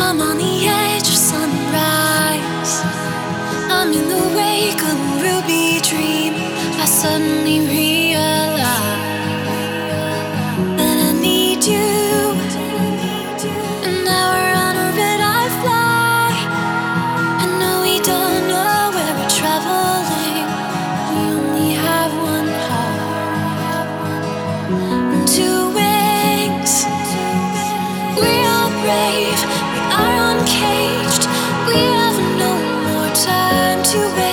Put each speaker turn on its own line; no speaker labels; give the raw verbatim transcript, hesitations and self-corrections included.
I'm on the edge of sunrise. I'm in the wake of a ruby dream. I suddenly realize that I need you. And now we're on a red-eye fly. And no, we don't know where we're traveling. We only have one heart and two wings. We are brave, we are uncaged. We have no more time to wait.